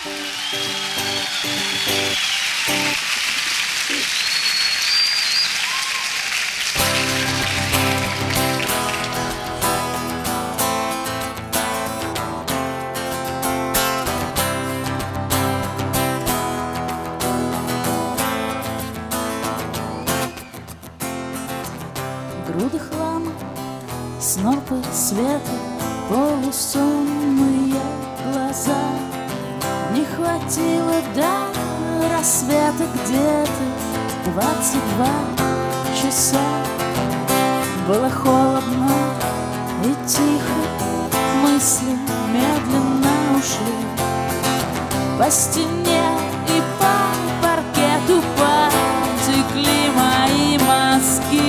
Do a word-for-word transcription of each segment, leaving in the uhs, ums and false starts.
Груды хлама, снопы света, полусонные глаза. Не хватило до рассвета где-то двадцать два часа. Было холодно и тихо, мысли медленно ушли. По стене и по паркету потекли мои мозги.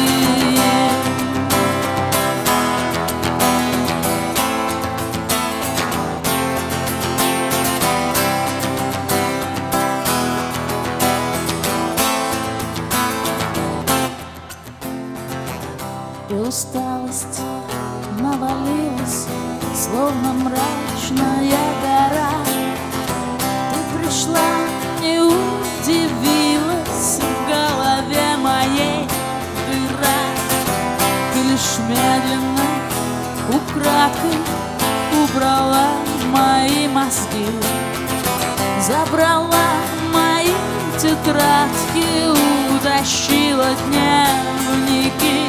И усталость навалилась, словно мрачная гора. Ты пришла, не удивилась, в голове моей дыра. Ты лишь медленно, украдкой убрала мои мозги, забрала мои тетрадки, утащила дневники.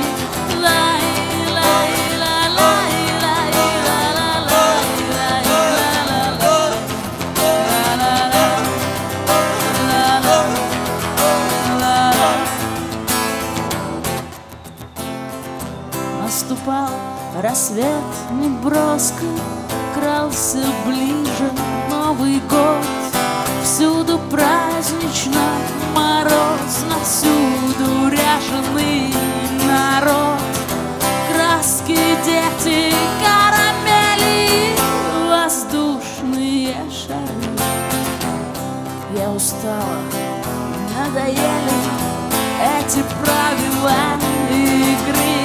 Наступал рассвет неброско, крался ближе Новый год. Всюду празднично, морозно, всюду ряженый народ. Краски, дети, карамели, воздушные шары. Я устала, надоели эти правила игры.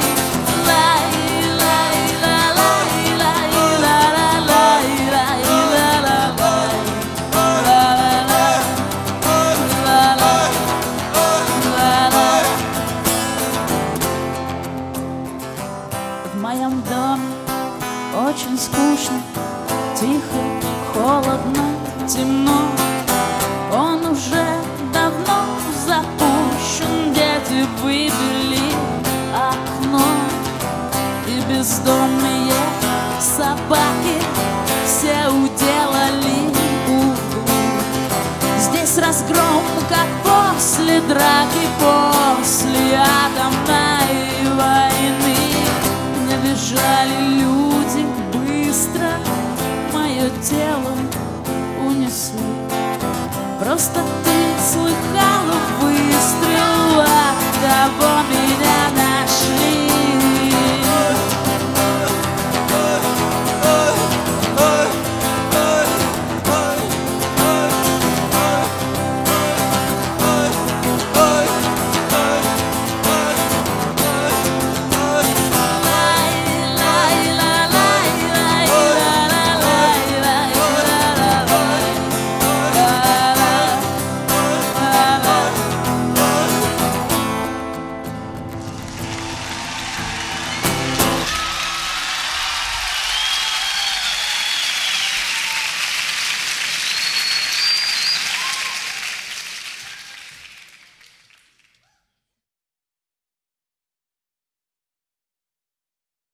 В моем доме очень скучно, тихо, холодно, темно. Он уже давно запущен, дети выбили окно. И бездомные собаки все уделали углы. Здесь разгром, как после драки, после атомной войны. Набежали люди быстро, мое тело унесли. Просто ты слыхала